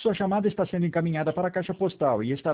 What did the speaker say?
Sua chamada está sendo encaminhada para a caixa postal e estará